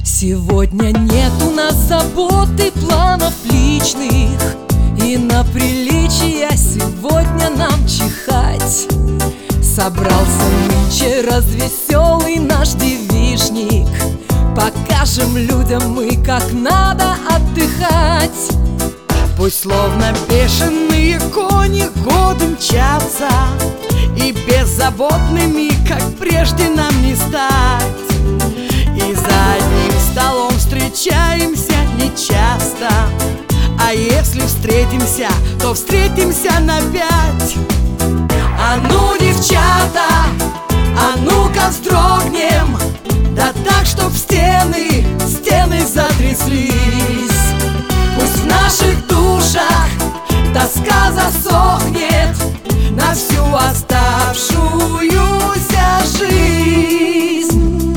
Сегодня нет у нас забот и планов личных, и на приличия сегодня нам чихать. Собрался нынче развеселый наш девичник, покажем людям мы, как надо отдыхать. Пусть словно бешеные кони годы мчатся, и беззаботными, как прежде, нам не стать. И за одним столом встречаемся нечасто, а если встретимся, то встретимся на 5. А ну, девчата, а ну-ка вздрогнем, да так, чтоб стены затряслись. Пусть в наших душах тоска засохнет на всю оставшуюся жизнь.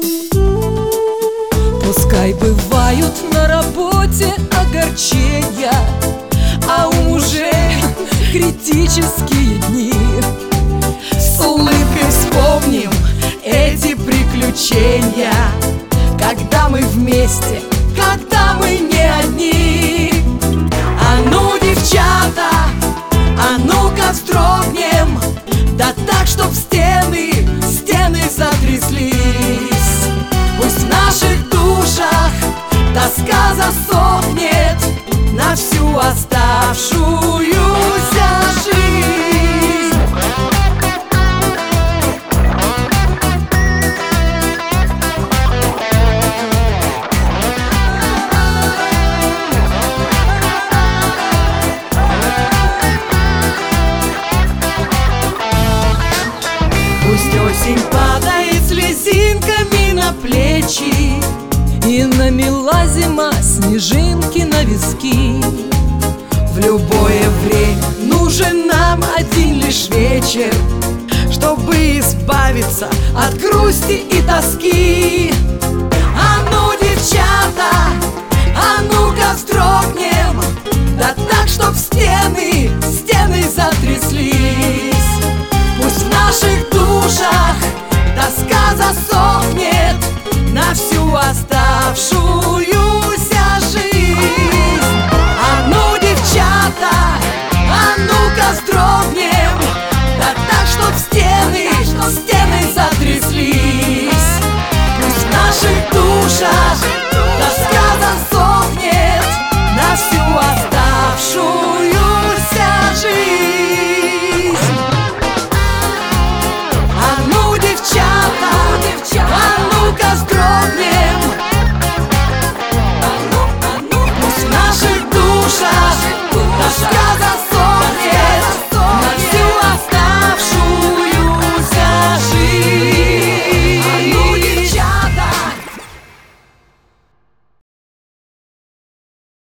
Пускай бывают на работе огорчения, а у мужей критические дни. С улыбкой вспомним эти приключения, когда мы вместе, когда мы не одни. А ну, девчата, а ну-ка вздрогнем, да так, чтоб стены затряслись. Пусть в наших душах тоска засохнет на всю оставшуюся жизнь. Пусть осень падает слезинками на плечи, и намела зима снежинки на виски. в любое время нужен нам один лишь вечер, чтобы избавиться от грусти и тоски.